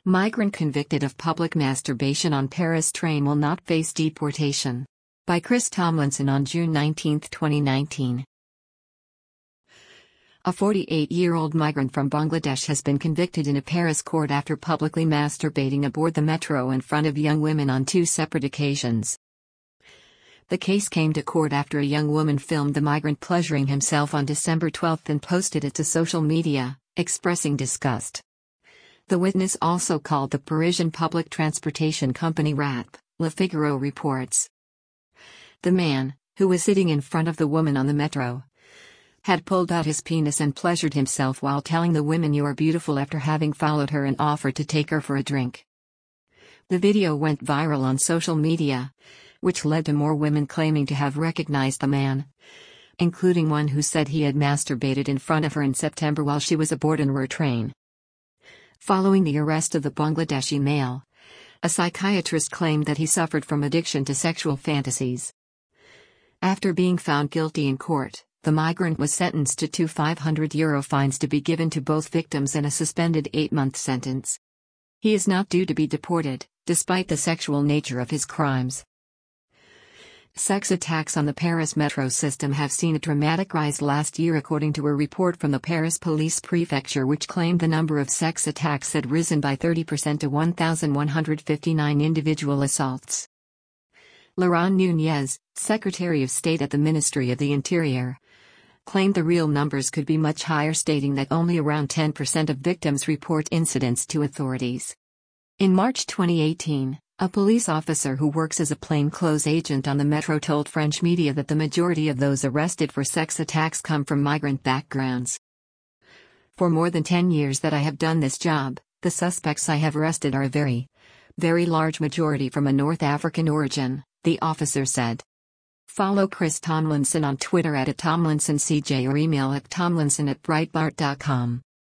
Migrant convicted of public masturbation on Paris train will not face deportation. By Chris Tomlinson on June 19, 2019. A 48-year-old migrant from Bangladesh has been convicted in a Paris court after publicly masturbating aboard the metro in front of young women on 2 separate occasions. The case came to court after a young woman filmed the migrant pleasuring himself on December 12 and posted it to social media, expressing disgust. The witness also called the Parisian public transportation company RATP, Le Figaro reports. The man, who was sitting in front of the woman on the metro, had pulled out his penis and pleasured himself while telling the woman "You are beautiful" after having followed her and offered to take her for a drink. The video went viral on social media, which led to more women claiming to have recognized the man, including one who said he had masturbated in front of her in September while she was aboard an RER train. Following the arrest of the Bangladeshi male, a psychiatrist claimed that he suffered from addiction to sexual fantasies. After being found guilty in court, the migrant was sentenced to 2 €500 fines to be given to both victims and a suspended 8-month sentence. He is not due to be deported, despite the sexual nature of his crimes. Sex attacks on the Paris metro system have seen a dramatic rise last year according to a report from the Paris Police Prefecture, which claimed the number of sex attacks had risen by 30% to 1,159 individual assaults. Laurent Nunez, Secretary of State at the Ministry of the Interior, claimed the real numbers could be much higher, stating that only around 10% of victims report incidents to authorities. In March 2018, a police officer who works as a plainclothes agent on the metro told French media that the majority of those arrested for sex attacks come from migrant backgrounds. For more than 10 years that I have done this job, the suspects I have arrested are a very, very large majority from a North African origin, the officer said. Follow Chris Tomlinson on Twitter @TomlinsonCJ or email at tomlinson@breitbart.com.